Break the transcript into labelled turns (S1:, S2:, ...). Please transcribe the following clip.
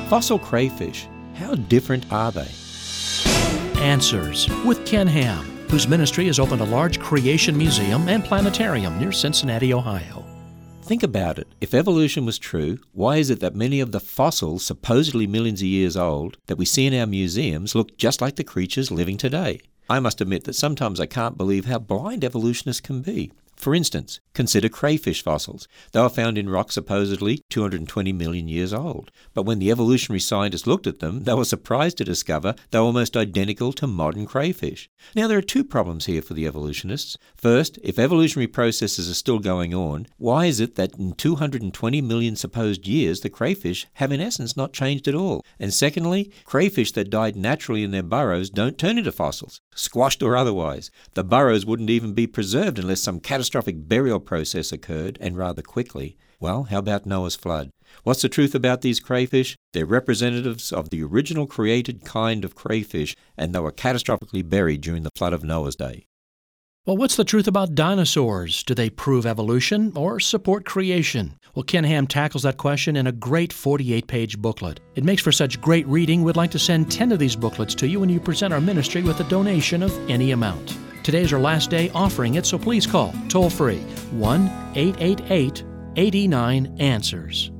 S1: Fossil crayfish, how different are they?
S2: Answers with Ken Ham, whose ministry has opened a large creation museum and planetarium near Cincinnati, Ohio.
S1: Think about it. If evolution was true, why is it that many of the fossils, supposedly millions of years old, that we see in our museums look just like the creatures living today? I must admit that sometimes I can't believe how blind evolutionists can be. For instance, consider crayfish fossils. They were found in rocks supposedly 220 million years old. But when the evolutionary scientists looked at them, they were surprised to discover they were almost identical to modern crayfish. Now, there are two problems here for the evolutionists. First, if evolutionary processes are still going on, why is it that in 220 million supposed years, the crayfish have in essence not changed at all? And secondly, crayfish that died naturally in their burrows don't turn into fossils, squashed or otherwise. The burrows wouldn't even be preserved unless some catastrophic burial process occurred, and rather quickly. Well, how about Noah's flood? What's the truth about these crayfish? They're representatives of the original created kind of crayfish, and they were catastrophically buried during the flood of Noah's day.
S2: Well, what's the truth about dinosaurs? Do they prove evolution or support creation? Well, Ken Ham tackles that question in a great 48-page booklet. It makes for such great reading, we'd like to send 10 of these booklets to you when you present our ministry with a donation of any amount. Today is our last day offering it, so please call toll-free 1-888-89-ANSWERS.